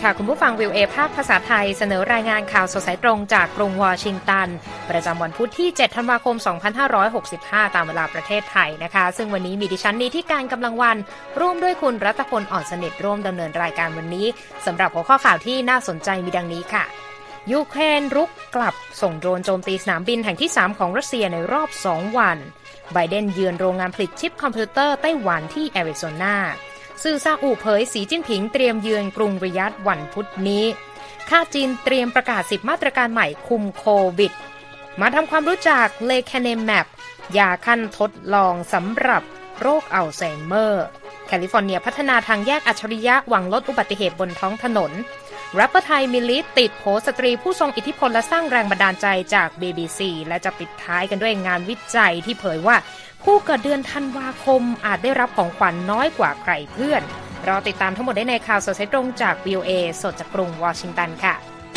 ค่ะคุณผู้ฟัง VOA ภาคภาษาไทยเสนอรายงานข่าวสดสายตรงจากกรุงวอชิงตันประจำวันพุธที่7ธันวาคม2565ตามเวลาประเทศไทยนะคะซึ่งวันนี้มีดิฉันนีที่การกำลังวันร่วมด้วยคุณรัตพลอ่อนสนิทร่วมดำเนินรายการวันนี้สำหรับหัวข้อข่าวที่น่าสนใจมีดังนี้ค่ะยูเครนรุกกลับส่งโดรนโจมตีสนามบินแห่งที่3ของรัสเซียในรอบ2วันไบเดนเยือนโรงงานผลิตชิปคอมพิวเตอร์ไต้หวันที่แอริโซนาสื่อซาอุเผยสีจิ้นผิงเตรียมเยือนกรุงริยัดวันพุธนี้ค่าจีนเตรียมประกาศ10มาตรการใหม่คุมโควิดมาทำความรู้จักเลแคเนแมปยาขั้นทดลองสำหรับโรคอัลไซเมอร์แคลิฟอร์เนียพัฒนาทางแยกอัจฉริยะหวังลดอุบัติเหตุบนท้องถนนแรปเปอร์ไทยมิลลิติดโผสตรีผู้ทรงอิทธิพลและสร้างแรงบันดาลใจจาก BBC และจะปิดท้ายกันด้วยงานวิจัยที่เผยว่าผู้เกิดเดือนธันวาคมอาจได้รับของขวัญน้อยกว่าใครเพื่อนรอติดตามทั้งหมดได้ในข่าวสดสายตรงจาก VOA สดจากกรุงวอชิงตันค่ะ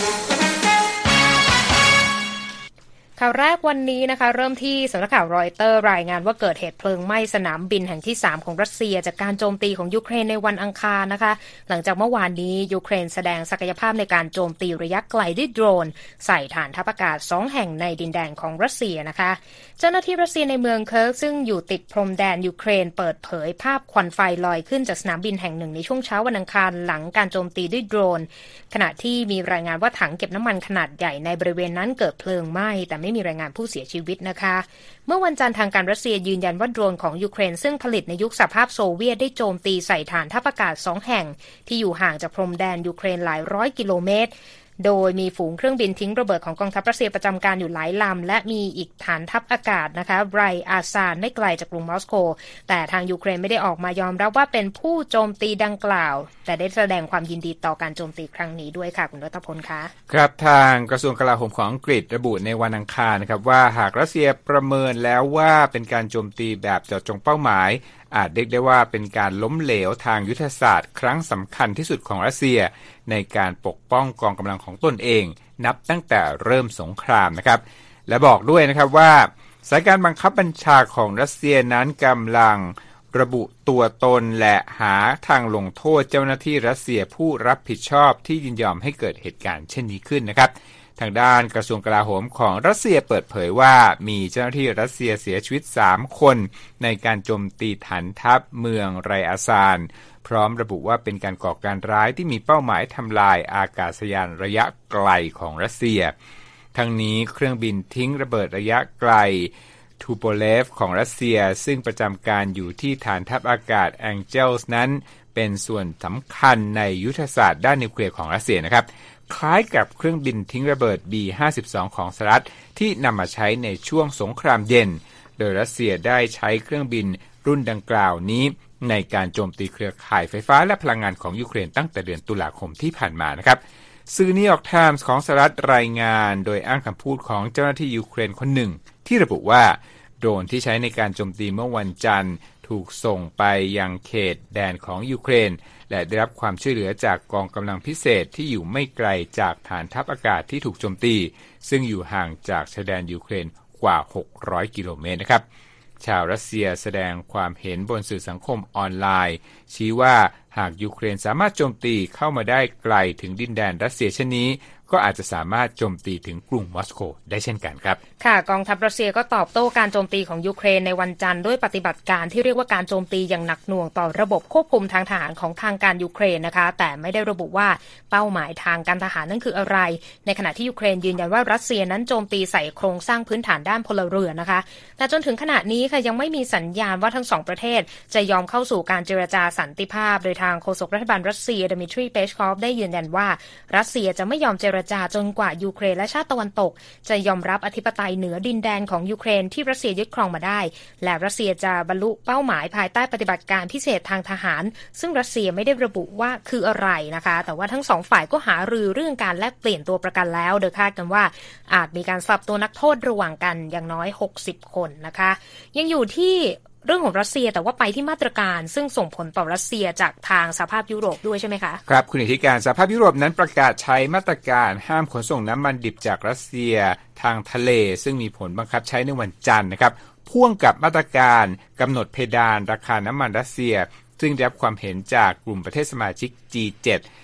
ข่าวแรกวันนี้นะคะเริ่มที่สำนักข่าวรอยเตอร์รายงานว่าเกิดเหตุเพลิงไหม้สนามบินแห่งที่3ของรัสเซียจากการโจมตีของยูเครนในวันอังคารนะคะหลังจากเมื่อวานนี้ยูเครนแสดงศักยภาพในการโจมตีระยะไกลด้วยโดรนใส่ฐานทัพอากาศ2แห่งในดินแดนของรัสเซียนะคะเจ้าหน้าที่รัสเซียในเมืองเคิร์กซึ่งอยู่ติดพรมแดนยูเครนเปิดเผยภาพควันไฟลอยขึ้นจากสนามบินแห่งหนึ่งในช่วงเช้าวันอังคารหลังการโจมตีด้วยโดรนขณะที่มีรายงานว่าถังเก็บน้ำมันขนาดใหญ่ในบริเวณนั้นเกิดเพลิงไหม้แต่ไม่มีรายงานผู้เสียชีวิตนะคะเมื่อวันจันทร์ทางการรัสเซียยืนยันว่าโดรนของยูเครนซึ่งผลิตในยุคสหภาพโซเวียตได้โจมตีใส่ฐานทัพอากาศ2แห่งที่อยู่ห่างจากพรมแดนยูเครนหลายร้อยกิโลเมตรโดยมีฝูงเครื่องบินทิ้งระเบิดของกองทัพรัสเซียประจำการอยู่หลายลำและมีอีกฐานทัพอากาศนะคะไรอาซานไม่ไกลจากกรุงมอสโกแต่ทางยูเครนไม่ได้ออกมายอมรับว่าเป็นผู้โจมตีดังกล่าวแต่ได้แสดงความยินดีต่อการโจมตีครั้งนี้ด้วยค่ะคุณรัตพลคะครับทางกระทรวงกลาโหมของอังกฤษระบุในวันอังคารนะครับว่าหากรัสเซียประเมินแล้วว่าเป็นการโจมตีแบบเจาะจงเป้าหมายอาจเรียกได้ว่าเป็นการล้มเหลวทางยุทธศาสตร์ครั้งสำคัญที่สุดของรัสเซียในการปกป้องกองกำลังของตนเองนับตั้งแต่เริ่มสงครามนะครับและบอกด้วยนะครับว่าสายการบังคับบัญชาของรัสเซียนั้นกำลังระบุตัวตนและหาทางลงโทษเจ้าหน้าที่รัสเซียผู้รับผิดชอบที่ยินยอมให้เกิดเหตุการณ์เช่นนี้ขึ้นนะครับทางด้านกระทรวงกลาโหมของรัสเซียเปิดเผยว่ามีเจ้าหน้าที่รัสเซียเสียชีวิต3คนในการโจมตีฐานทัพเมืองไรอาซานพร้อมระบุว่าเป็นการก่อการร้ายที่มีเป้าหมายทำลายอากาศยานระยะไกลของรัสเซียทั้งนี้เครื่องบินทิ้งระเบิดระยะไกลทูโปเลฟของรัสเซียซึ่งประจำการอยู่ที่ฐานทัพอากาศแองเจลส์นั้นเป็นส่วนสำคัญในยุทธศาสตร์ด้านนิวเคลียร์ของรัสเซียนะครับคล้ายกับเครื่องบินทิ้งระเบิด B-52 ของสหรัฐที่นำมาใช้ในช่วงสงครามเย็นโดยรัสเซียได้ใช้เครื่องบินรุ่นดังกล่าวนี้ในการโจมตีเครือข่ายไฟฟ้าและพลังงานของยูเครนตั้งแต่เดือนตุลาคมที่ผ่านมานะครับสื่อนิวยอร์กไทมส์ของสหรัฐรายงานโดยอ้างคำพูดของเจ้าหน้าที่ยูเครนคนหนึ่งที่ระบุว่าโดรนที่ใช้ในการโจมตีเมื่อวันจันทร์ถูกส่งไปยังเขตแดนของยูเครนและได้รับความช่วยเหลือจากกองกำลังพิเศษที่อยู่ไม่ไกลจากฐานทัพอากาศที่ถูกโจมตีซึ่งอยู่ห่างจากชายแดนยูเครนกว่า600กิโลเมตรนะครับชาวรัสเซียแสดงความเห็นบนสื่อสังคมออนไลน์ชี้ว่าหากยูเครนสามารถโจมตีเข้ามาได้ไกลถึงดินแดนรัสเซียเช่นนี้ก็อาจจะสามารถโจมตีถึงกรุงมอสโกได้เช่นกันครับค่ะกองทัพรัสเซียก็ตอบโต้การโจมตีของยูเครนในวันจันทร์ด้วยปฏิบัติการที่เรียกว่าการโจมตีอย่างหนักหน่วงต่อระบบควบคุมทางทหารของทางการยูเครนนะคะแต่ไม่ได้ระบุว่าเป้าหมายทางการทหารนั่นคืออะไรในขณะที่ยูเครนยืนยันว่ารัสเซียนั้นโจมตีใส่โครงสร้างพื้นฐานด้านพลเรือนนะคะแต่จนถึงขณะนี้ค่ะยังไม่มีสัญญาณว่าทั้งสองประเทศจะยอมเข้าสู่การเจรจาสันติภาพโดยทางโฆษกรัฐบาลรัสเซียดิมิทรีเปชคอฟได้ยืนยันว่ารัสเซียจะไม่ยอมเจรจาจนกว่ายูเครนและชาติตะวันตกจะยอมรับอธิปไตยเหนือดินแดนของยูเครนที่รัสเซียยึดครองมาได้และรัสเซียจะบรรลุเป้าหมายภายใต้ปฏิบัติการพิเศษทางทหารซึ่งรัสเซียไม่ได้ระบุว่าคืออะไรนะคะแต่ว่าทั้งสองฝ่ายก็หารือเรื่องการแลกเปลี่ยนตัวประกันแล้วโดยคาดกันว่าอาจมีการสลับตัวนักโทษระหว่างกันอย่างน้อย60คนนะคะยังอยู่ที่เรื่องของรัสเซียแต่ว่าไปที่มาตรการซึ่งส่งผลต่อรัสเซียจากทางสหภาพยุโรปด้วยใช่ไหมคะครับคุณอธิการสหภาพยุโรปนั้นประกาศใช้มาตรการห้ามขนส่งน้ำมันดิบจากรัสเซียทางทะเลซึ่งมีผลบังคับใช้ในวันจันทร์นะครับพ่วงกับมาตรการกำหนดเพดานราคาน้ำมันรัสเซียซึ่งได้รับความเห็นจากกลุ่มประเทศสมาชิก G7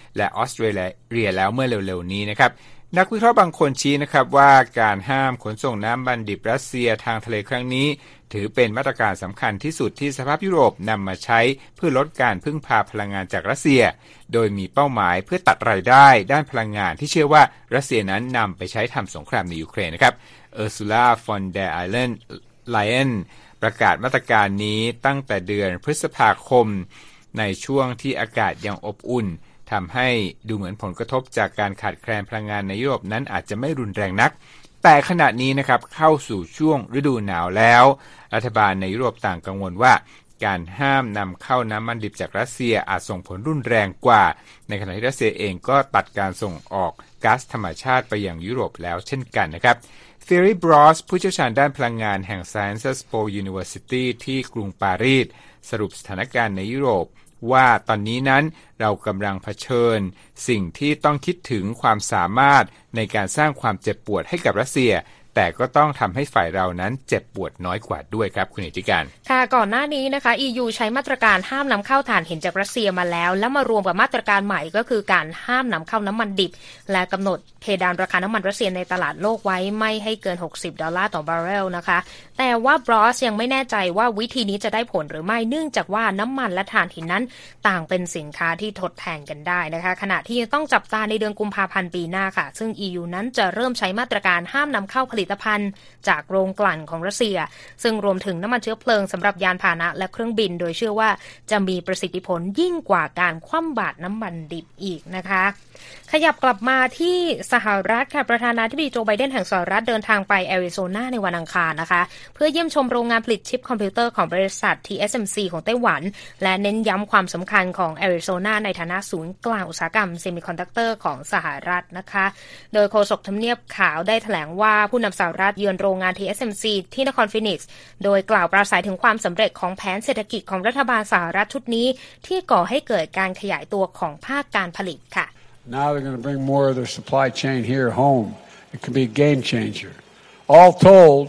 และออสเตรเลียแล้วเมื่อเร็วๆนี้นะครับนักวิเคราะห์บางคนชี้นะครับว่าการห้ามขนส่งน้ำมันดิบรัสเซียทางทะเลครั้งนี้ถือเป็นมาตรการสำคัญที่สุดที่สหภาพยุโรปนำมาใช้เพื่อลดการพึ่งพาพลังงานจากรัสเซียโดยมีเป้าหมายเพื่อตัดรายได้ด้านพลังงานที่เชื่อว่ารัสเซียนั้นนำไปใช้ทำสงครามในยูเครนนะครับเออร์ซูลา ฟอนเดอร์ไลเยนประกาศมาตรการนี้ตั้งแต่เดือนพฤษภาคมในช่วงที่อากาศยังอบอุ่นทำให้ดูเหมือนผลกระทบจากการขาดแคลนพลังงานในยุโรปนั้นอาจจะไม่รุนแรงนักแต่ขณะนี้นะครับเข้าสู่ช่วงฤดูหนาวแล้วรัฐบาลในยุโรปต่างกังวลว่าการห้ามนำเข้าน้ำมันดิบจากรัสเซียอาจส่งผลรุนแรงกว่าในขณะที่รัสเซียเองก็ตัดการส่งออกก๊าซธรรมชาติไปยังยุโรปแล้วเช่นกันนะครับThierry Bros ผู้เชี่ยวชาญด้านพลังงานแห่ง Sciences Po University ที่กรุงปารีสสรุปสถานการณ์ในยุโรปว่าตอนนี้นั้นเรากำลังเผชิญสิ่งที่ต้องคิดถึงความสามารถในการสร้างความเจ็บปวดให้กับรัสเซียแต่ก็ต้องทำให้ฝ่ายเรานั้นเจ็บปวดน้อยกว่าด้วยครับคุณอิทธิการค่ะก่อนหน้านี้นะคะ EU ใช้มาตรการห้ามนำเข้าถ่านหินจากรัสเซียมาแล้วมารวมกับมาตรการใหม่ก็คือการห้ามนำเข้าน้ำมันดิบและกำหนดเพดานราคาน้ำมันรัสเซียในตลาดโลกไว้ไม่ให้เกิน$60ต่อบาร์เรลนะคะแต่ว่าบรอสยังไม่แน่ใจว่าวิธีนี้จะได้ผลหรือไม่เนื่องจากว่าน้ำมันและถ่านหินนั้นต่างเป็นสินค้าที่ทดแทนกันได้นะคะขณะที่ต้องจับตาในเดือนกุมภาพันธ์ปีหน้าค่ะซึ่ง EU นั้นจะเริ่มใช้มาตรการห้ามนำเข้าผลิตภัณฑ์จากโรงกลั่นของรัสเซียซึ่งรวมถึงน้ำมันเชื้อเพลิงสำหรับยานพาหนะและเครื่องบินโดยเชื่อว่าจะมีประสิทธิผลยิ่งกว่าการคว่ำบาตรน้ำมันดิบอีกนะคะขยับกลับมาที่สหรัฐค่ะประธานาธิบดีโจไบเดนแห่งสหรัฐเดินทางไปแอริโซนาในวันอังคารนะคะเพื่อเยี่ยมชมโรงงานผลิตชิปคอมพิวเตอร์ของบริษัท TSMC ของไต้หวันและเน้นย้ำความสำคัญของแอริโซนาในฐานะศูนย์กลางอุตสาหกรรมเซมิคอนดักเตอร์ของสหรัฐนะคะโดยโฆษกทำเนียบขาวได้แถลงว่าผู้นำสหรัฐเยือนโรงงาน TSMC ที่นครฟินิกซ์โดยกล่าวปราศัยถึงความสำเร็จของแผนเศรษฐกิจของรัฐบาลสหรัฐชุดนี้ที่ก่อให้เกิดการขยายตัวของภาคการผลิตค่ะ Now they're going to bring more of their supply chain here home. It could be a game changer. All told,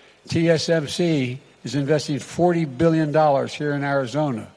TSMC is investing $40 billion here in Arizona.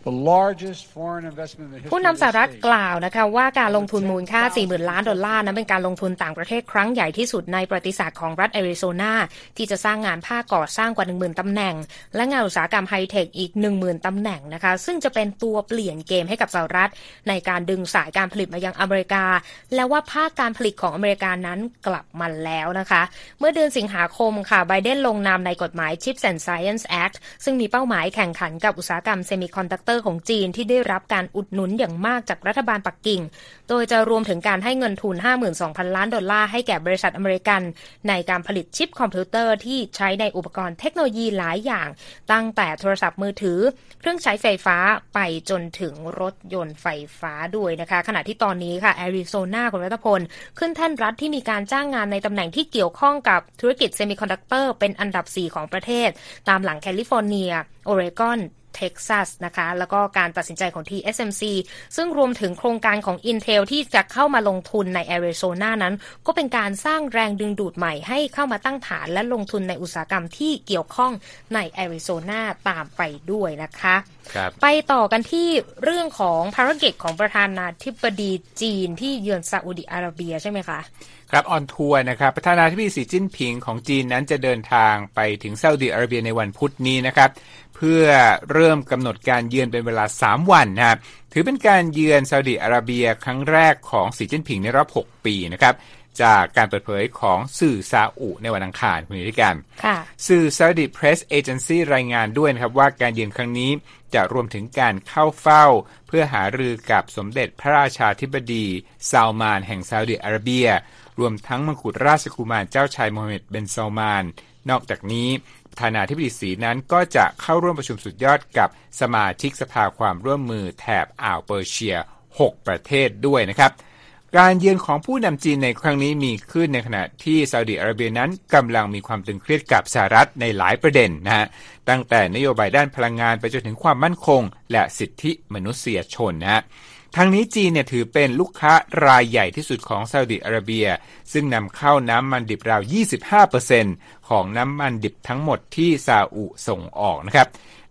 ผู้นำสหรัฐกล่าวนะคะว่าการลงทุนมูลค่า $40,000 ล้านนั้นเป็นการลงทุนต่างประเทศครั้งใหญ่ที่สุดในประวัติศาสตร์ของรัฐแอริโซนาที่จะสร้างงานภาคก่อสร้างกว่า 10,000 ตำแหน่งและงานอุตสาหกรรมไฮเทคอีก 10,000 ตำแหน่งนะคะซึ่งจะเป็นตัวเปลี่ยนเกมให้กับสหรัฐในการดึงสายการผลิตมายังอเมริกาและว่าภาคการผลิตของอเมริกานั้นกลับมาแล้วนะคะเมื่อเดือนสิงหาคมค่ะไบเดนลงนามในกฎหมาย Chips and Science Act ซึ่งมีเป้าหมายแข่งขันกับอุตสาหกรรมเซมิคอนดักเตอร์ของจีนที่ได้รับการอุดหนุนอย่างมากจากรัฐบาลปักกิ่งโดยจะรวมถึงการให้เงินทุน 52,000 ล้านดอลลาร์ให้แก่บริษัทอเมริกันในการผลิตชิปคอมพิวเตอร์ที่ใช้ในอุปกรณ์เทคโนโลยีหลายอย่างตั้งแต่โทรศัพท์มือถือเครื่องใช้ไฟฟ้าไปจนถึงรถยนต์ไฟฟ้าด้วยนะคะขณะที่ตอนนี้ค่ะแอริโซนาคุณรัตพลขึ้นแท่นรัฐที่มีการจ้างงานในตำแหน่งที่เกี่ยวข้องกับธุรกิจเซมิคอนดักเตอร์เป็นอันดับ 4 ของประเทศตามหลังแคลิฟอร์เนียโอเรกอนเท็กซัสนะคะแล้วก็การตัดสินใจของ TSMC ซึ่งรวมถึงโครงการของ Intel ที่จะเข้ามาลงทุนในแอริโซนานั้นก็เป็นการสร้างแรงดึงดูดใหม่ให้เข้ามาตั้งฐานและลงทุนในอุตสาหกรรมที่เกี่ยวข้องในแอริโซนาตามไปด้วยนะคะไปต่อกันที่เรื่องของภารกิจของประธานาธิบดีจีนที่เยือนซาอุดิอาระเบียใช่ไหมคะครับออนทัวร์นะครับประธานาธิบดีสีจิ้นผิงของจีนนั้นจะเดินทางไปถึงซาอุดิอาระเบียในวันพุธนี้นะครับเพื่อเริ่มกำหนดการเยือนเป็นเวลา3วันนะครับถือเป็นการเยือนซาอุดิอาระเบียครั้งแรกของสีจิ้นผิงในรอบ6ปีนะครับจากการเปิดเผยของสื่อซาอุในวันอังคารคุณนิติการสื่อ Saudi Press Agency รายงานด้วยนะครับว่าการเยือนครั้งนี้จะรวมถึงการเข้าเฝ้าเพื่อหารือกับสมเด็จพระราชาธิบดีซาลมานแห่งซาอุดิอาระเบียรวมทั้งมกุฎราชกุมารเจ้าชายโมฮัมเหม็ดบินซาลมานนอกจากนี้ประธานาธิบดีสีนั้นก็จะเข้าร่วมประชุมสุดยอดกับสมาชิกสภาความร่วมมือแถบอ่าวเปอร์เซีย6ประเทศด้วยนะครับการเยือนของผู้นำจีนในครั้งนี้มีขึ้นในขณะที่ซาอุดิอาระเบียนั้นกำลังมีความตึงเครียดกับสหรัฐในหลายประเด็นนะฮะตั้งแต่นโยบายด้านพลังงานไปจนถึงความมั่นคงและสิทธิมนุษยชนนะฮะทางนี้จีนเนี่ยถือเป็นลูกค้ารายใหญ่ที่สุดของซาอุดิอาระเบียซึ่งนำเข้าน้ำมันดิบราว 25% ของน้ำมันดิบทั้งหมดที่ซาอุส่งออกนะครับ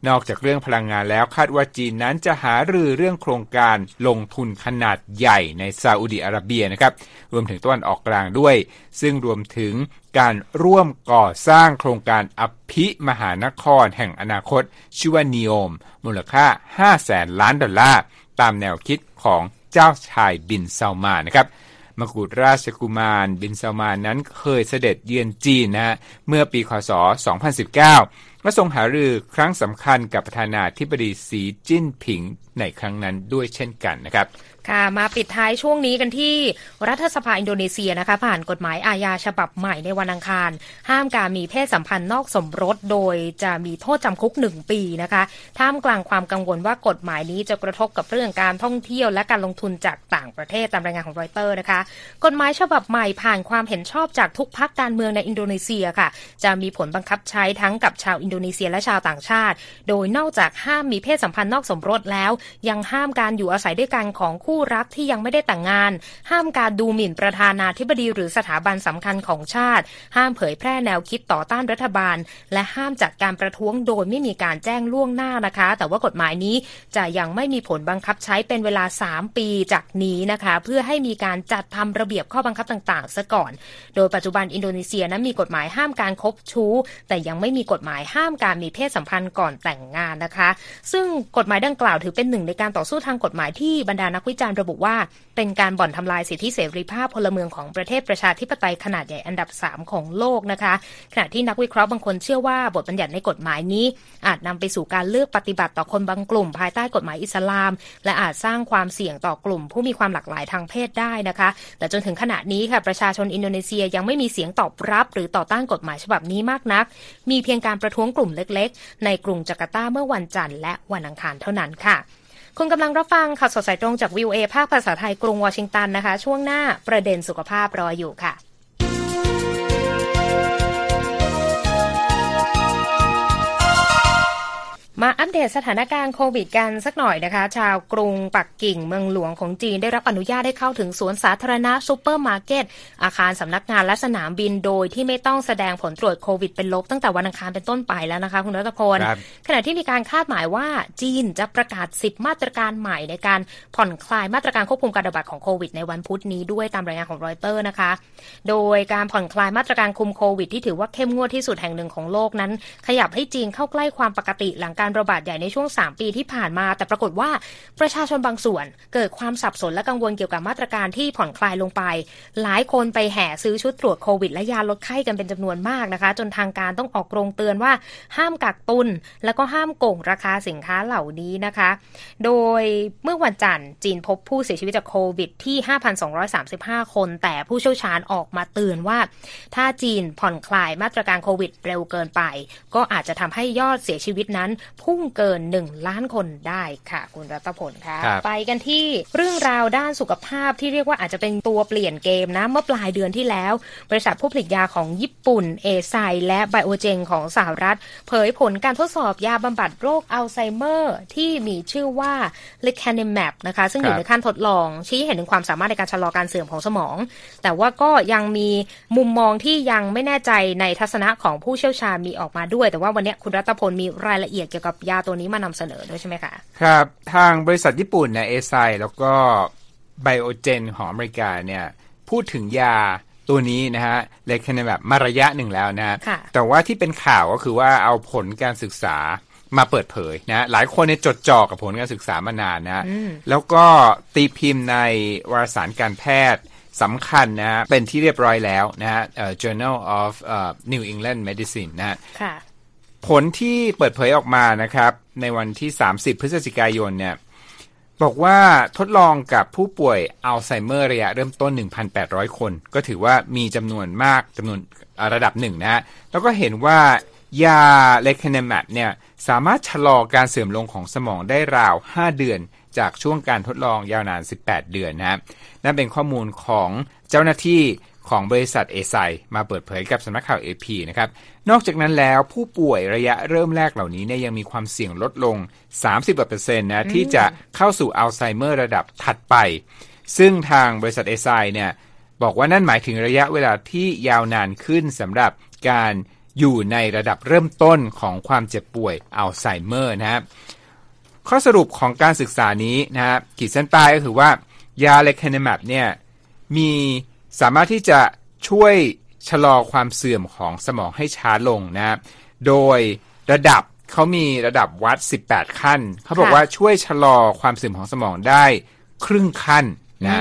นอกจากเรื่องพลังงานแล้วคาดว่าจีนนั้นจะหารือเรื่องโครงการลงทุนขนาดใหญ่ในซาอุดิอาระเบียนะครับรวมถึงตะวันออกกลางด้วยซึ่งรวมถึงการร่วมก่อสร้างโครงการอภิมหานครแห่งอนาคตชื่อว่านีโอมมูลค่า 500,000 ล้านดอลลาร์ตามแนวคิดของเจ้าชายบินซัลมานนะครับมกุฎราชกุมารบินซัลมานนั้นเคยเสด็จเยือนจีนนะฮะเมื่อปีคศ 2019 และทรงหารือครั้งสำคัญกับประธานาธิบดีสีจิ้นผิงในครั้งนั้นด้วยเช่นกันนะครับค่ะมาปิดท้ายช่วงนี้กันที่รัฐสภาอินโดนีเซียนะคะผ่านกฎหมายอาญาฉบับใหม่ในวันอังคารห้ามการมีเพศสัมพันธ์นอกสมรสโดยจะมีโทษจำคุก1 ปีนะคะท่ามกลางความกังวลว่ากฎหมายนี้จะกระทบกับเรื่องการท่องเที่ยวและการลงทุนจากต่างประเทศตามรายงานของรอยเตอร์นะคะกฎหมายฉบับใหม่ผ่านความเห็นชอบจากทุกพรรคการเมืองในอินโดนีเซียค่ะจะมีผลบังคับใช้ทั้งกับชาวอินโดนีเซียและชาวต่างชาติโดยนอกจากห้ามมีเพศสัมพันธ์นอกสมรสแล้วยังห้ามการอยู่อาศัยด้วยกันของคู่รักที่ยังไม่ได้แต่งงานห้ามการดูหมิ่นประธานาธิบดีหรือสถาบันสำคัญของชาติห้ามเผยแพร่แนวคิดต่อต้านรัฐบาลและห้ามจัดการประท้วงโดยไม่มีการแจ้งล่วงหน้านะคะแต่ว่ากฎหมายนี้จะยังไม่มีผลบังคับใช้เป็นเวลา3 ปีจากนี้นะคะเพื่อให้มีการจัดทำระเบียบข้อบังคับต่างๆซะก่อนโดยปัจจุบันอินโดนีเซียนั้นมีกฎหมายห้ามการคบชู้แต่ยังไม่มีกฎหมายห้ามการมีเพศสัมพันธ์ก่อนแต่งงานนะคะซึ่งกฎหมายดังกล่าวถือเป็นหนึ่งในการต่อสู้ทางกฎหมายที่บรรดานักวิจารณ์ระบุว่าเป็นการบ่อนทำลายสิทธิเสรีภาพพลเมืองของประเทศประชาธิปไตยขนาดใหญ่อันดับ3ของโลกนะคะขณะที่นักวิเคราะห์บางคนเชื่อว่าบทบัญญัติในกฎหมายนี้อาจนำไปสู่การเลือกปฏิบัติต่อคนบางกลุ่มภายใต้กฎหมายอิสลามและอาจสร้างความเสี่ยงต่อกลุ่มผู้มีความหลากหลายทางเพศได้นะคะแต่จนถึงขณะนี้ค่ะประชาชนอินโดนีเซียยังไม่มีเสียงตอบรับหรือต่อต้านกฎหมายฉบับนี้มากนักมีเพียงการประท้วงกลุ่มเล็กๆในกรุงจาการ์ตาเมื่อวันจันทร์และวันอังคารเท่านั้นค่ะคุณกำลังรับฟังข่าวสดสายตรงจาก VOA ภาคภาษาไทยกรุงวอชิงตันนะคะช่วงหน้าประเด็นสุขภาพรออยู่ค่ะมาอัปเดตสถานการณ์โควิดกันสักหน่อยนะคะชาวกรุงปักกิ่งเมืองหลวงของจีนได้รับอนุญาตให้เข้าถึงสวนสาธารณะซุปเปอร์มาร์เก็ตอาคารสำนักงานและสนามบินโดยที่ไม่ต้องแสดงผลตรวจโควิดเป็นลบตั้งแต่วันอังคารเป็นต้นไปแล้วนะคะคุณรัตพลขณะที่มีการคาดหมายว่าจีนจะประกาศ10 มาตรการใหม่ในการผ่อนคลายมาตรการควบคุมการระบาดของโควิดในวันพุธนี้ด้วยตามรายงานของรอยเตอร์นะคะโดยการผ่อนคลายมาตรการคุมโควิดที่ถือว่าเข้มงวดที่สุดแห่งหนึ่งของโลกนั้นขยับให้จีนเข้าใกล้ความปกติหลังการระบาดใหญ่ในช่วง3 ปีที่ผ่านมาแต่ปรากฏว่าประชาชนบางส่วนเกิดความสับสนและกังวลเกี่ยวกับมาตรการที่ผ่อนคลายลงไปหลายคนไปแห่ซื้อชุดตรวจโควิดและยาลดไข้กันเป็นจำนวนมากนะคะจนทางการต้องออกโรงเตือนว่าห้ามกักตุนแล้วก็ห้ามโกงราคาสินค้าเหล่านี้นะคะโดยเมื่อวันจันทร์จีนพบผู้เสียชีวิตจากโควิดที่ 5,235 คนแต่ผู้เชี่ยวชาญออกมาเตือนว่าถ้าจีนผ่อนคลายมาตรการโควิดเร็วเกินไปก็อาจจะทำให้ยอดเสียชีวิตนั้นพุ่งเกิน1 ล้านคนได้ค่ะคุณรัตพลค่ะไปกันที่เรื่องราวด้านสุขภาพที่เรียกว่าอาจจะเป็นตัวเปลี่ยนเกมนะเมื่อปลายเดือนที่แล้วบริษัทผู้ผลิตยาของญี่ปุ่นเอไซและไบโอเจนของสหรัฐเผยผลการทดสอบยาบำบัดโรคอัลไซเมอร์ที่มีชื่อว่า lecanemab นะคะซึ่งอยู่ในขั้นทดลองชี้เห็นถึงความสามารถในการชะลอการเสื่อมของสมองแต่ว่าก็ยังมีมุมมองที่ยังไม่แน่ใจในทัศนะของผู้เชี่ยวชาญมีออกมาด้วยแต่ว่าวันนี้คุณรัตพลมีรายละเอียดเกี่ยวกับยาตัวนี้มานำเสนอด้วยใช่ไหมคะครับทางบริษัทญี่ปุ่นเอไซแล้วก็ไบโอเจนของอเมริกาเนี่ยพูดถึงยาตัวนี้นะฮะเลคเนแบบมาระยะหนึ่งแล้วนะแต่ว่าที่เป็นข่าวก็คือว่าเอาผลการศึกษามาเปิดเผยนะหลายคนเนี่ยจดจ่อกับผลการศึกษามานานนะแล้วก็ตีพิมพ์ในวารสารการแพทย์สำคัญนะเป็นที่เรียบร้อยแล้วนะฮะJournal of New England Medicine นะผลที่เปิดเผยออกมานะครับในวันที่30 พฤศจิกายนเนี่ยบอกว่าทดลองกับผู้ป่วยอัลไซเมอร์ระยะเริ่มต้น 1,800 คนก็ถือว่ามีจำนวนมากจำนวนระดับหนึ่งนะแล้วก็เห็นว่ายาเลคาเนมับเนี่ยสามารถชะลอการเสื่อมลงของสมองได้ราว5 เดือนจากช่วงการทดลองยาวนาน18 เดือนนะนั่นเป็นข้อมูลของเจ้าหน้าที่ของบริษัทเอไซมาเปิดเผยกับสำนักข่าว AP นะครับนอกจากนั้นแล้วผู้ป่วยระยะเริ่มแรกเหล่านี้เนี่ยยังมีความเสี่ยงลดลง 30% นะที่จะเข้าสู่อัลไซเมอร์ระดับถัดไปซึ่งทางบริษัทเอไซเนี่ยบอกว่านั่นหมายถึงระยะเวลาที่ยาวนานขึ้นสำหรับการอยู่ในระดับเริ่มต้นของความเจ็บป่วยอัลไซเมอร์นะครับข้อสรุปของการศึกษานี้นะครับขีดเส้นใต้ก็คือว่ายาเลคาเนแมปเนี่ยสามารถที่จะช่วยชะลอความเสื่อมของสมองให้ช้าลงนะโดยระดับเขามีระดับวัด18ขั้นเขาบอกว่าช่วยชะลอความเสื่อมของสมองได้ครึ่งขั้นนะ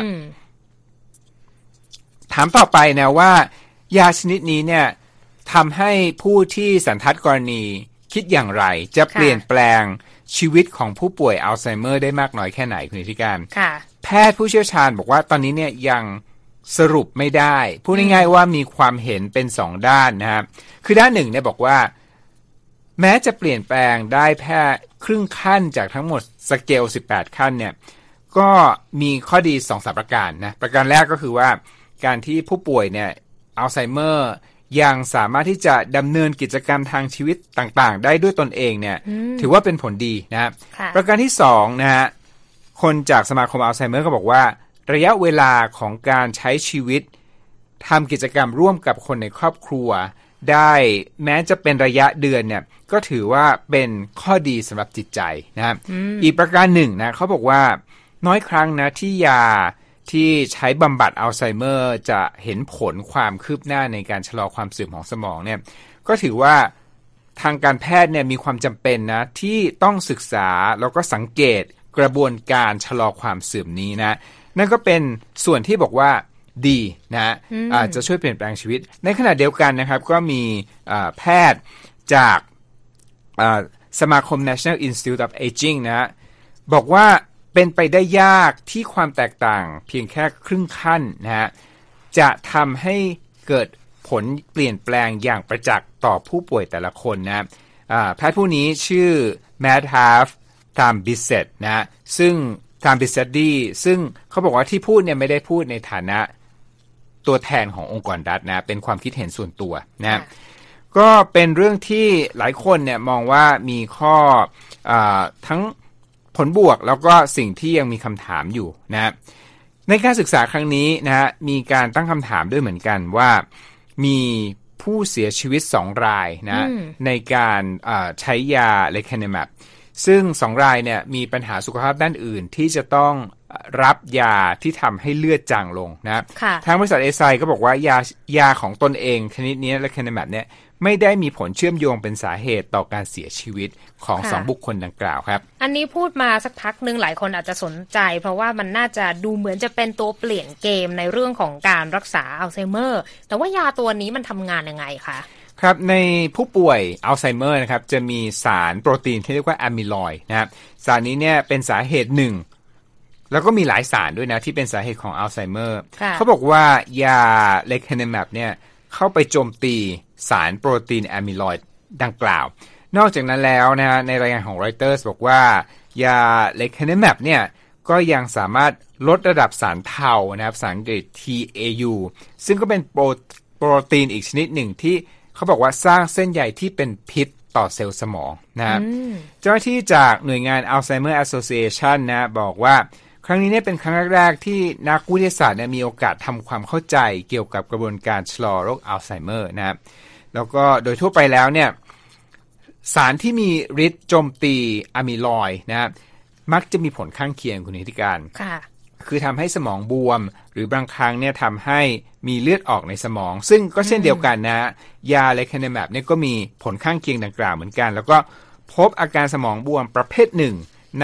ถามต่อไปนะว่ายาชนิดนี้เนี่ยทำให้ผู้ที่สันทัดกรณีคิดอย่างไรจะเปลี่ยนแปลงชีวิตของผู้ป่วยอัลไซเมอร์ได้มากน้อยแค่ไหนคุณธิการแพทย์ผู้เชี่ยวชาญบอกว่าตอนนี้เนี่ยยังสรุปไม่ได้พูดง่ายๆว่ามีความเห็นเป็น2ด้านนะครับคือด้านหนึ่งเนี่ยบอกว่าแม้จะเปลี่ยนแปลงได้แค่ครึ่งขั้นจากทั้งหมดสเกล18ขั้นเนี่ยก็มีข้อดี 2-3 ประการนะประการแรกก็คือว่าการที่ผู้ป่วยเนี่ยอัลไซเมอร์ยังสามารถที่จะดำเนินกิจกรรมทางชีวิตต่างๆได้ด้วยตนเองเนี่ยถือว่าเป็นผลดีนะประการที่2นะฮะคนจากสมาคมอัลไซเมอร์ก็บอกว่าระยะเวลาของการใช้ชีวิตทำกิจกรรมร่วมกับคนในครอบครัวได้แม้จะเป็นระยะเดือนเนี่ยก็ถือว่าเป็นข้อดีสำหรับจิตใจนะครับอีกประการหนึ่งนะเขาบอกว่าน้อยครั้งนะที่ยาที่ใช้บำบัดอัลไซเมอร์จะเห็นผลความคืบหน้าในการชะลอความเสื่อมของสมองเนี่ยก็ถือว่าทางการแพทย์เนี่ยมีความจำเป็นนะที่ต้องศึกษาแล้วก็สังเกตกระบวนการชะลอความเสื่อมนี้นะนั่นก็เป็นส่วนที่บอกว่าดีนะจะช่วยเปลี่ยนแปลงชีวิตในขณะเดียวกันนะครับก็มีแพทย์จากสมาคม National Institute of Aging นะบอกว่าเป็นไปได้ยากที่ความแตกต่างเพียงแค่ครึ่งขั้นนะฮะจะทำให้เกิดผลเปลี่ยนแปลงอย่างประจักษ์ต่อผู้ป่วยแต่ละคนนะแพทย์ผู้นี้ชื่อ Madhav Thambisset นะซึ่ง Thambisset ซึ่งเขาบอกว่าที่พูดเนี่ยไม่ได้พูดในฐานะตัวแทนขององค์กรรัฐนะเป็นความคิดเห็นส่วนตัวนะก็เป็นเรื่องที่หลายคนเนี่ยมองว่ามีข้อทั้งผลบวกแล้วก็สิ่งที่ยังมีคำถามอยู่นะในการศึกษาครั้งนี้นะฮะมีการตั้งคำถามด้วยเหมือนกันว่ามีผู้เสียชีวิต2รายนะในการใช้ยาเลคาเนแมปซึ่ง2รายเนี่ยมีปัญหาสุขภาพด้านอื่นที่จะต้องรับยาที่ทำให้เลือดจางลงนะทางบริษัทเอไซก็บอกว่ายาของตนเองชนิดนี้เลคาเนแมปเนี่ยไม่ได้มีผลเชื่อมโยงเป็นสาเหตุต่อการเสียชีวิตของ2บุคคลดังกล่าวครับอันนี้พูดมาสักพักนึงหลายคนอาจจะสนใจเพราะว่ามันน่าจะดูเหมือนจะเป็นตัวเปลี่ยนเกมในเรื่องของการรักษาอัลไซเมอร์แต่ว่ายาตัวนี้มันทำงานยังไงคะครับในผู้ป่วยอัลไซเมอร์นะครับจะมีสารโปรตีนที่เรียกว่าอะมิลอยด์นะครับสารนี้เนี่ยเป็นสาเหตุหนึ่งแล้วก็มีหลายสารด้วยนะที่เป็นสาเหตุของอัลไซเมอร์เขาบอกว่ายาเลคาเนแมปเนี่ยเข้าไปโจมตีสารโปรตีนอะมิลอยด์ดังกล่าวนอกจากนั้นแล้วนะฮะในรายงานของ Reuters บอกว่ายาเลคาเนแมปเนี่ยก็ยังสามารถลดระดับสารเทานะครับสารอังกฤษ TAU ซึ่งก็เป็นโปรตีนอีกชนิดหนึ่งที่เขาบอกว่าสร้างเส้นใยที่เป็นพิษต่อเซลล์สมองนะครับเจ้าหน้าที่จากหน่วยงาน Alzheimer Association นะบอกว่าครั้งนี้เนี่ยเป็นครั้งแรกๆที่นักวิทยาศาสตร์เนี่ยมีโอกาสทำความเข้าใจเกี่ยวกับกระบวนการชะลอโรคอัลไซเมอร์นะครับแล้วก็โดยทั่วไปแล้วเนี่ยสารที่มีฤทธิ์โจมตีอะมิลอยด์นะครับมักจะมีผลข้างเคียงคุณนิติการคือทำให้สมองบวมหรือบางครั้งเนี่ยทำให้มีเลือดออกในสมองซึ่งก็เช่นเดียวกันนะยาเลคาเนแมปเนี่ยก็มีผลข้างเคียงดังกล่าวเหมือนกันแล้วก็พบอาการสมองบวมประเภทหนึ่งใน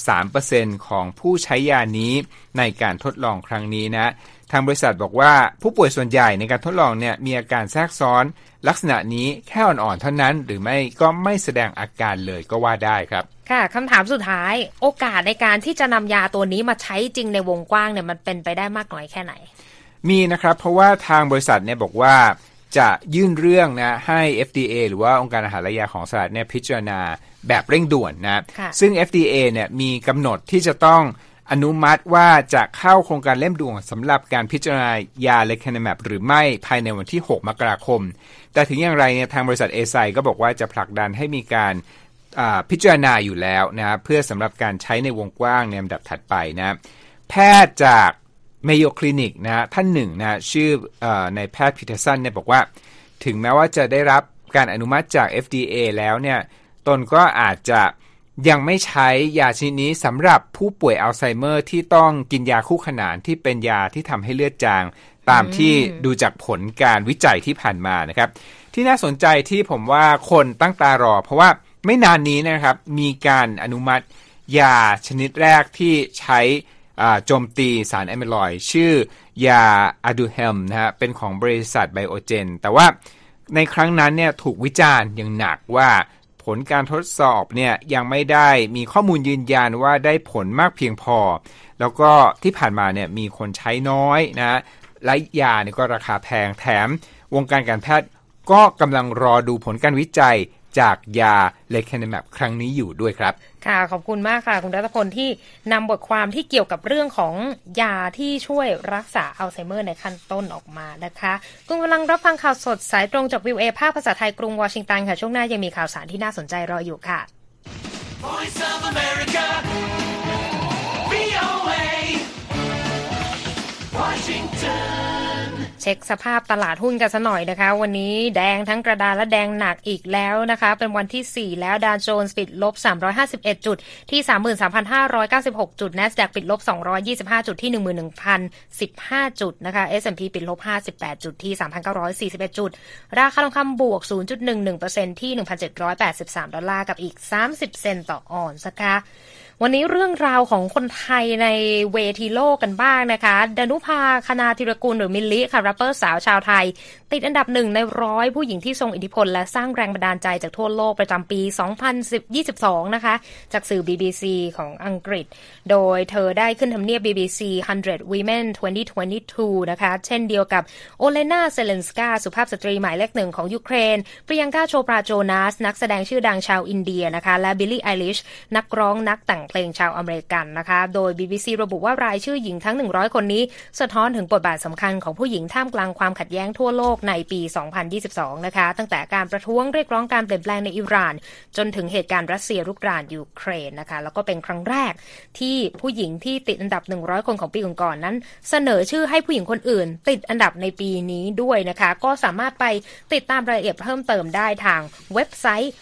13% ของผู้ใช้ยานี้ในการทดลองครั้งนี้นะทางบริษัทบอกว่าผู้ป่วยส่วนใหญ่ในการทดลองเนี่ยมีอาการแทรกซ้อนลักษณะนี้แค่อ่อนๆเท่านั้นหรือไม่ก็ไม่แสดงอาการเลยก็ว่าได้ครับค่ะคำถามสุดท้ายโอกาสในการที่จะนำยาตัวนี้มาใช้จริงในวงกว้างเนี่ยมันเป็นไปได้มากน้อยแค่ไหนมีนะครับเพราะว่าทางบริษัทเนี่ยบอกว่าจะยื่นเรื่องนะให้ FDA หรือว่าองค์การอาหารและยาของสหรัฐเนี่ยพิจารณาแบบเร่งด่วนนะซึ่ง FDA เนี่ยมีกำหนดที่จะต้องอนุมัติว่าจะเข้าโครงการเล่มด่วนสำหรับการพิจารณายาเลคาเนแมปหรือไม่ภายในวันที่6มกราคมแต่ถึงอย่างไรเนี่ยทางบริษัทเอไซก็บอกว่าจะผลักดันให้มีการพิจารณาอยู่แล้วนะเพื่อสำหรับการใช้ในวงกว้างในลำดับถัดไปนะแพทย์จากMayo Clinic นะท่านหนึ่งนะชื่อนายแพทย์พีเทอร์สันเนี่ยบอกว่าถึงแม้ว่าจะได้รับการอนุมัติจาก FDA แล้วเนี่ยตนก็อาจจะยังไม่ใช้ยาชนิดนี้สำหรับผู้ป่วยอัลไซเมอร์ที่ต้องกินยาคู่ขนานที่เป็นยาที่ทำให้เลือดจางตามที่ดูจากผลการวิจัยที่ผ่านมานะครับที่น่าสนใจที่ผมว่าคนตั้งตารอเพราะว่าไม่นานนี้นะครับมีการอนุมัติยาชนิดแรกที่ใช้โจมตีสารอะมิลอยด์ชื่อยาอะดูเฮมนะฮะเป็นของบริษัทไบโอเจนแต่ว่าในครั้งนั้นเนี่ยถูกวิจารณ์อย่างหนักว่าผลการทดสอบเนี่ยยังไม่ได้มีข้อมูลยืนยันว่าได้ผลมากเพียงพอแล้วก็ที่ผ่านมาเนี่ยมีคนใช้น้อยนะและยาเนี่ยก็ราคาแพงแถมวงการการแพทย์ก็กำลังรอดูผลการวิจัยจากยาเลคาเนแมปครั้งนี้อยู่ด้วยครับค่ะขอบคุณมากค่ะคุณรัตพลที่นำบทความที่เกี่ยวกับเรื่องของยาที่ช่วยรักษาอัลไซเมอร์ในขั้นต้นออกมานะคะคุณกำลังรับฟังข่าวสดสายตรงจาก VOA ภาคภาษาไทยกรุงวอชิงตันค่ะช่วงหน้ายังมีข่าวสารที่น่าสนใจรออยู่ค่ะ Voice of America VOA Washingtonเช็คสภาพตลาดหุ้นกันซะหน่อยนะคะวันนี้แดงทั้งกระดานและแดงหนักอีกแล้วนะคะเป็นวันที่4แล้วดาวโจนส์ปิดลบ351จุดที่ 33,596 จุด NASDAQ ปิดลบ225จุดที่ 11,015 จุดนะคะ S&P ปิดลบ58จุดที่ 3,941 จุดราคาทองคำบวก 0.11% ที่ $1,783 กับอีก30 เซนต์ต่อออนซ์นะคะวันนี้เรื่องราวของคนไทยในเวทีโลกกันบ้างนะคะดนุภาคณาธิรกุลหรือมิลลิค่ะแรปเปอร์สาวชาวไทยติดอันดับ1ใน100ผู้หญิงที่ทรงอิทธิพลและสร้างแรงบันดาลใจจากทั่วโลกประจำปี 2022 นะคะจากสื่อ BBC ของอังกฤษโดยเธอได้ขึ้นทำเนียบ BBC 100 Women 2022 นะคะเช่นเดียวกับโอเลนาเซเลนสกาสุภาพสตรีหมายเลข1ของยูเครนปริยังกาโชปราโจนาสนักแสดงชื่อดังชาวอินเดียนะคะและบิลลี่ไอลิชนักร้องนักแต่งเพลงชาวอเมริกันนะคะโดย BBC ระบุว่ารายชื่อหญิงทั้ง100คนนี้สะท้อนถึงบทบาทสำคัญของผู้หญิงท่ามกลางความขัดแย้งทั่วโลกในปี 2022 นะคะตั้งแต่การประท้วงเรียกร้องการเปลี่ยนแปลงในอิหร่านจนถึงเหตุการณ์รัสเซียรุกรานยูเครนนะคะแล้วก็เป็นครั้งแรกที่ผู้หญิงที่ติดอันดับ100คนของปีก่อนๆนั้นเสนอชื่อให้ผู้หญิงคนอื่นติดอันดับในปีนี้ด้วยนะคะก็สามารถไปติดตามรายละเอียดเพิ่มเติมได้ทางเว็บไซต์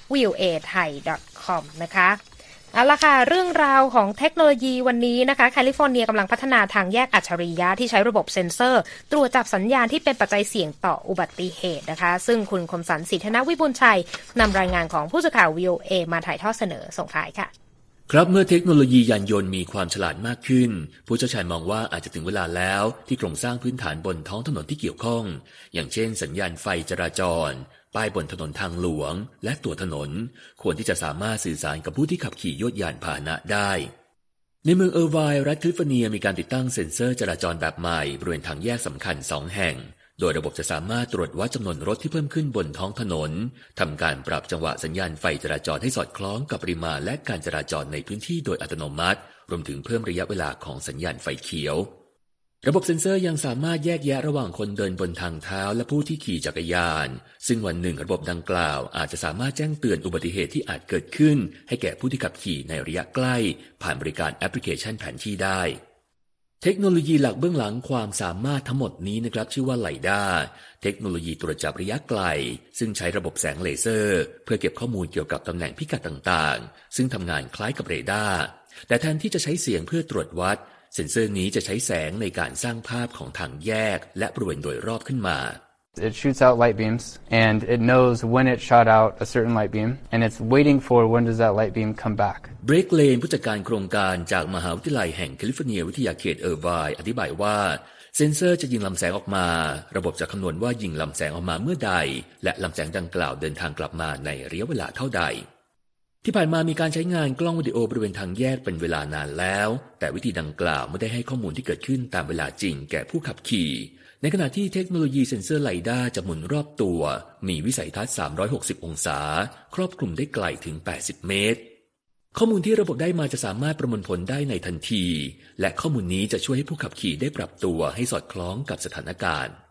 voathai.com นะคะเอาล่ะค่ะเรื่องราวของเทคโนโลยีวันนี้นะคะแคลิฟอร์เนียกำลังพัฒนาทางแยกอัจฉริยะที่ใช้ระบบเซ็นเซอร์ตรวจจับสัญญาณที่เป็นปัจจัยเสี่ยงต่ออุบัติเหตุนะคะซึ่งคุณคมสันต์ ศรีธนวิบูลย์ชัยนำรายงานของผู้สื่อข่าว VOA มาถ่ายทอดเสนอส่งท้ายค่ะครับเมื่อเทคโนโลยียานยนต์มีความฉลาดมากขึ้นผู้เชี่ยวชาญมองว่าอาจจะถึงเวลาแล้วที่โครงสร้างพื้นฐานบนท้องถนนที่เกี่ยวข้องอย่างเช่นสัญญาณไฟจราจรป้ายบนถนนทางหลวงและตัวถนนควรที่จะสามารถสื่อสารกับผู้ที่ขับขี่ยวดยานพาหนะได้ในเมืองเออร์ไวน์รัฐแคลิฟอร์เนียมีการติดตั้งเซ็นเซอร์จราจรแบบใหม่บริเวณทางแยกสำคัญ2แห่งโดยระบบจะสามารถตรวจวัดจำนวนรถที่เพิ่มขึ้นบนท้องถนนทำการปรับจังหวะสัญญาณไฟจราจรให้สอดคล้องกับปริมาณและการจราจรในพื้นที่โดยอัตโนมัติรวมถึงเพิ่มระยะเวลาของสัญญาณไฟเขียวระบบเซ็นเซอร์ยังสามารถแยกแยะระหว่างคนเดินบนทางเท้าและผู้ที่ขี่จักรยานซึ่งวันหนึ่งระบบดังกล่าวอาจจะสามารถแจ้งเตือนอุบัติเหตุที่อาจเกิดขึ้นให้แก่ผู้ที่ขับขี่ในระยะใกล้ผ่านบริการแอปพลิเคชันแผนที่ได้เทคโนโลยีหลักเบื้องหลังความสามารถทั้งหมดนี้นะครับชื่อว่าไลด้าเทคโนโลยีตรวจจับระยะไกลซึ่งใช้ระบบแสงเลเซอร์เพื่อเก็บข้อมูลเกี่ยวกับตำแหน่งพิกัดต่างๆซึ่งทำงานคล้ายกับเรดาร์แต่แทนที่จะใช้เสียงเพื่อตรวจวัดเซ็นเซอร์นี้จะใช้แสงในการสร้างภาพของทางแยกและบริเวณโดยรอบขึ้นมา It shoots out light beams and it knows when it shot out a certain light beam and it's waiting for when does that light beam come back. Blake Lane ผู้จัดการโครงการจากมหาวิทยาลัยแห่งแคลิฟอร์เนียวิทยาเขตเออร์ไวน์อธิบายว่าเซ็นเซอร์จะยิงลำแสงออกมาระบบจะคำนวณว่ายิงลำแสงออกมาเมื่อใดและลำแสงดังกล่าวเดินทางกลับมาในระยะเวลาเท่าใดที่ผ่านมามีการใช้งานกล้องวิดีโอบริเวณทางแยกเป็นเวลานานแล้วแต่วิธีดังกล่าวไม่ได้ให้ข้อมูลที่เกิดขึ้นตามเวลาจริงแก่ผู้ขับขี่ในขณะที่เทคโนโลยีเซ็นเซอร์ไลด้าจะหมุนรอบตัวมีวิสัยทัศน์360องศาครอบคลุมได้ไกลถึง80เมตรข้อมูลที่ระบบได้มาจะสามารถประมวลผลได้ในทันทีและข้อมูลนี้จะช่วยให้ผู้ขับขี่ได้ปรับตัวให้สอดคล้องกับสถานการณ์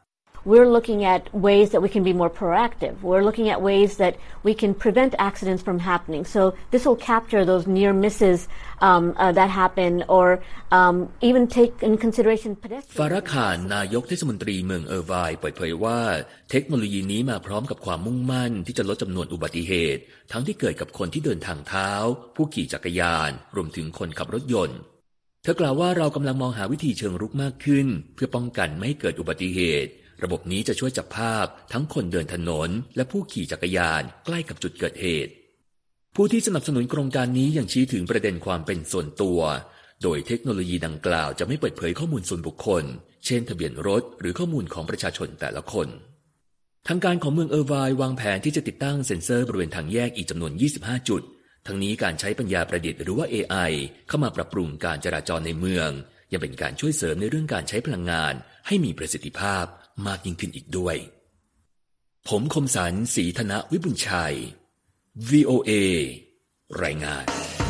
we're looking at ways that we can be more proactive. We're looking at ways that we can prevent accidents from happening. So this will capture those near misses that happen, or even take in consideration pedestrians. ฟาราคานนายกเทศมนตรีเมืองเออร์ไวน์เปิดเผยว่าเทคโนโลยีนี้มาพร้อมกับความมุ่งมั่นที่จะลดจำนวนอุบัติเหตุทั้งที่เกิดกับคนที่เดินทางเท้าผู้ขี่จักรยานรวมถึงคนขับรถยนต์เธอกล่าวว่าเรากำลังมองหาวิธีเชิงรุกมากขึ้นเพื่อป้องกันไม่ให้เกิดอุบัติเหตุระบบนี้จะช่วยจับภาพทั้งคนเดินถนนและผู้ขี่จักรยานใกล้กับจุดเกิดเหตุผู้ที่สนับสนุนโครงการนี้ยังชี้ถึงประเด็นความเป็นส่วนตัวโดยเทคโนโลยีดังกล่าวจะไม่เปิดเผยข้อมูลส่วนบุคคลเช่นทะเบียนรถหรือข้อมูลของประชาชนแต่ละคนทางการของเมืองเออร์ไวน์วางแผนที่จะติดตั้งเซ็นเซอร์บริเวณทางแยกอีกจำนวน25จุดทั้งนี้การใช้ปัญญาประดิษฐ์หรือว่า AI เข้ามาปรับปรุงการจราจรในเมืองยังเป็นการช่วยเสริมในเรื่องการใช้พลังงานให้มีประสิทธิภาพมากยิ่งขึ้นอีกด้วยผมคมสันต์ศรีธนวิบุญชัย VOA รายงาน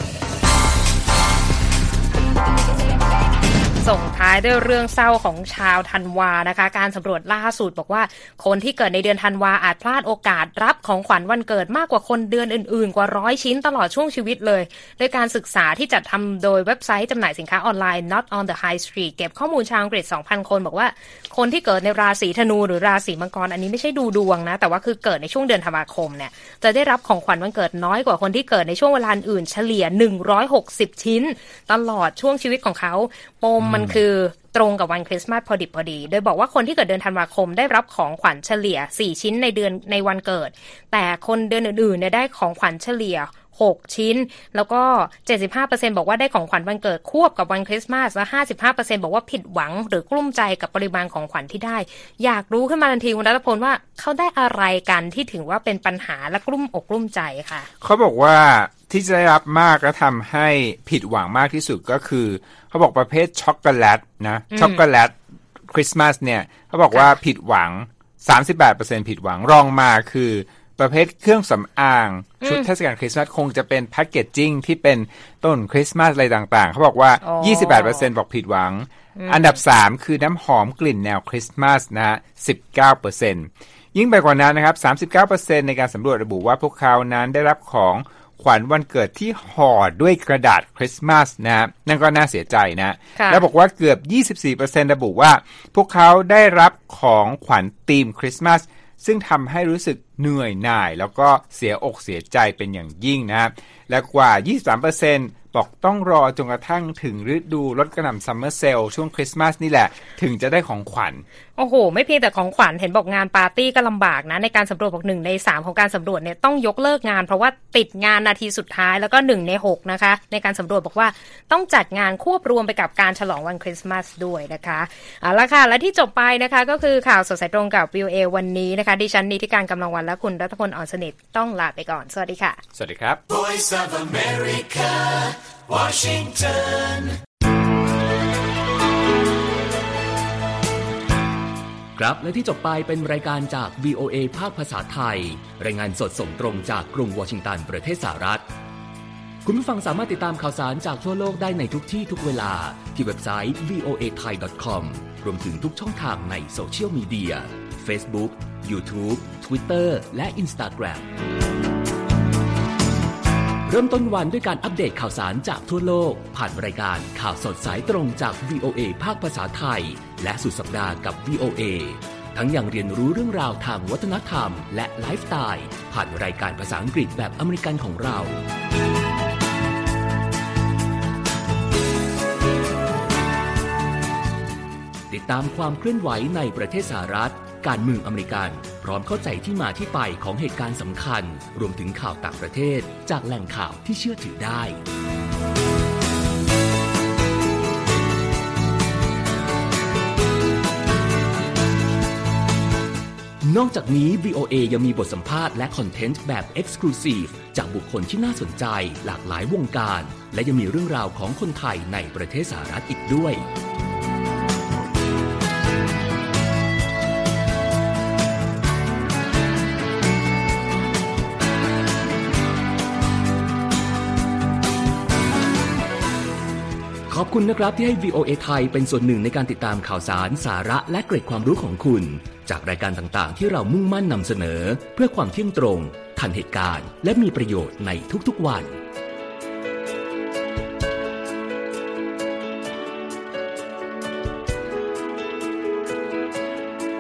ส่งท้ายด้วยเรื่องเศร้าของชาวธันวานะคะการสำรวจล่าสุดบอกว่าคนที่เกิดในเดือนธันวาอาจพลาดโอกาสรับของขวัญวันเกิดมากกว่าคนเดือนอื่นๆกว่า100ชิ้นตลอดช่วงชีวิตเลยโดยการศึกษาที่จัดทำโดยเว็บไซต์จำหน่ายสินค้าออนไลน์ Not on the High Street เก็บข้อมูลชาวอังกฤษ 2,000 คนบอกว่าคนที่เกิดในราศีธนูหรือราศีมังกรอันนี้ไม่ใช่ดูดวงนะแต่ว่าคือเกิดในช่วงเดือนธันวาคมเนี่ยจะได้รับของขวัญวันเกิดน้อยกว่าคนที่เกิดในช่วงเวลาอื่นเฉลี่ย160ชิ้นตลอดช่วงชีวิตของเขาปมมันคือตรงกับวันคริสต์มาสพอดีโดยบอกว่าคนที่เกิดเดือนธันวาคมได้รับของขวัญเฉลี่ย4ชิ้นในวันเกิดแต่คนเดือนอื่นๆเนี่ยได้ของขวัญเฉลี่ย6ชิ้นแล้วก็ 75% บอกว่าได้ของขวัญวันเกิดควบกับวันคริสต์มาสและ 55% บอกว่าผิดหวังหรือกลุ้มใจกับปริมาณของขวัญที่ได้อยากรู้ขึ้นมาทันทีคุณรัตพลว่าเขาได้อะไรกันที่ถือว่าเป็นปัญหาและกลุ้มอกกลุ้มใจค่ะเขาบอกว่าที่จะได้รับมากและทำให้ผิดหวังมากที่สุดก็คือเขาบอกประเภทช็อกโกแลตนะช็อกโกแลตคริสต์มาสเนี่ยเขาบอกว่าผิดหวัง 38% ผิดหวังรองมาคือประเภทเครื่องสำอางชุดเทศกาลคริสต์มาสคงจะเป็นแพคเกจจิ้งที่เป็นต้นคริสต์มาสอะไรต่างๆเขาบอกว่า 28% บอกผิดหวังอันดับ3คือน้ำหอมกลิ่นแนวคริสต์มาสนะ 19% ยิ่งไปกว่านั้นนะครับ 39% ในการสำรวจระบุว่าพวกเขานั้นได้รับของขวัญวันเกิดที่ห่อด้วยกระดาษคริสต์มาสนะนั่นก็น่าเสียใจนะแล้วบอกว่าเกือบ 24% ระบุว่าพวกเขาได้รับของขวัญธีมคริสต์มาสซึ่งทำให้รู้สึกเหนื่อยหน่ายแล้วก็เสียอกเสียใจเป็นอย่างยิ่งนะและกว่า 23% บอกต้องรอจนกระทั่งถึงฤดูลดกระหน่ำซัมเมอร์เซลช่วงคริสต์มาสนี่แหละถึงจะได้ของขวัญโอ้โหไม่เพียงแต่ของขวัญเห็นบอกงานปาร์ตี้ก็ลำบากนะในการสำรวจบอก1ใน3ของการสำรวจเนี่ยต้องยกเลิกงานเพราะว่าติดงานนาทีสุดท้ายแล้วก็1ใน6นะคะในการสำรวจบอกว่าต้องจัดงานควบรวมไปกับการฉลองวันคริสต์มาสด้วยนะคะเอาละค่ะและที่จบไปนะคะก็คือข่าวสดสายตรงกับ VOA วันนี้นะคะดิฉันนิติการกำลังวันและคุณรัตพล อ่อนสนิทต้องลาไปก่อนสวัสดีค่ะสวัสดีครับ Voice of America Washington ครับและที่จบไปเป็นรายการจาก VOA ภาคภาษาไทยรายงานสดส่งตรงจากกรุงวอชิงตันประเทศสหรัฐคุณผู้ฟังสามารถติดตามข่าวสารจากทั่วโลกได้ในทุกที่ทุกเวลาที่เว็บไซต์ voathai.com รวมถึงทุกช่องทางในโซเชียลมีเดีย Facebook YouTube Twitter และ Instagram เริ่มต้นวันด้วยการอัปเดตข่าวสารจากทั่วโลกผ่านรายการข่าวสดสายตรงจาก VOA ภาคภาษาไทยและสุดสัปดาห์กับ VOA ทั้งยังเรียนรู้เรื่องราวทางวัฒนธรรมและไลฟ์สไตล์ผ่านรายการภาษาอังกฤษแบบอเมริกันของเราติดตามความเคลื่อนไหวในประเทศสหรัฐการเมืองอเมริกันพร้อมเข้าใจที่มาที่ไปของเหตุการณ์สำคัญรวมถึงข่าวต่างประเทศจากแหล่งข่าวที่เชื่อถือได้นอกจากนี้ VOA ยังมีบทสัมภาษณ์และคอนเทนต์แบบ Exclusive จากบุคคลที่น่าสนใจหลากหลายวงการและยังมีเรื่องราวของคนไทยในประเทศสหรัฐอีกด้วยขอบคุณนะครับที่ให้ VOA ไทยเป็นส่วนหนึ่งในการติดตามข่าวสารสาระและเกร็ดความรู้ของคุณจากรายการต่างๆที่เรามุ่งมั่นนำเสนอเพื่อความเที่ยงตรงทันเหตุการณ์และมีประโยชน์ในทุกๆวัน